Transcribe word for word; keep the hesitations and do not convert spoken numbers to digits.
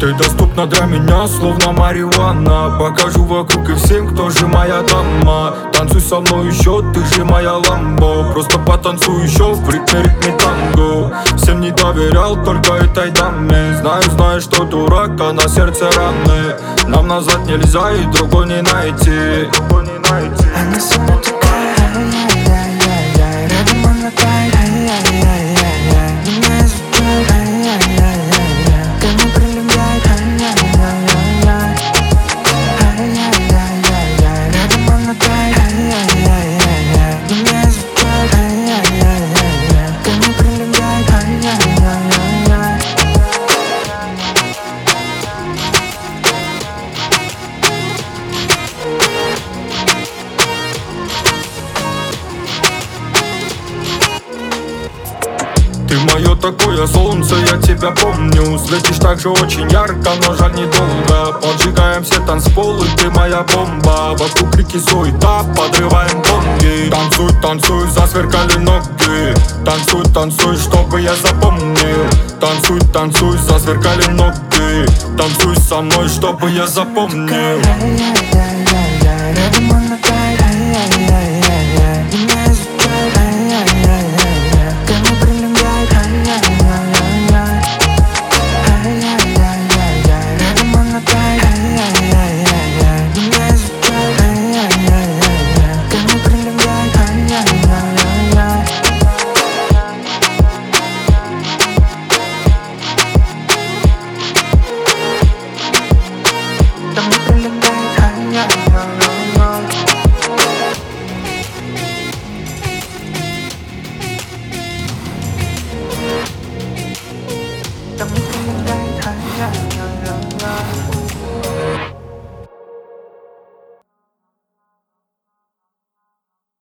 Ты доступна для меня, словно марихуана. Покажу вокруг и всем, кто же моя дама. Танцуй со мной еще, ты же моя ламбо. Просто потанцуй еще в ритме, ритме танго. Всем не доверял, только этой даме. Знаю, знаю, что дурак, а на сердце раны. Нам назад нельзя и другой не найти. Она со мной такая, ай-яй-яй-яй. Рядом она тает, ай-яй-яй-яй. Меня изучает, ай-яй-яй-яй. Ко мне прилепляет, ай-яй-яй-яй. Ай-яй-яй-яй. Рядом она тает, ай-яй-яй-яй. Меня изучает, ай-яй-яй-яй. Ко мне прилепляет, ай-яй-яй-яй. Ты мое такое солнце, я тебя помню. Светишь так же очень ярко, но жаль недолго. Поджигаем все танцполы, ты моя бомба. Вокруг реки суета, подрываем бомби. Танцуй, танцуй, засверкали ноги. Танцуй, танцуй, чтобы я запомнил. Танцуй, танцуй, засверкали ноги. Танцуй со мной, чтобы я запомнил.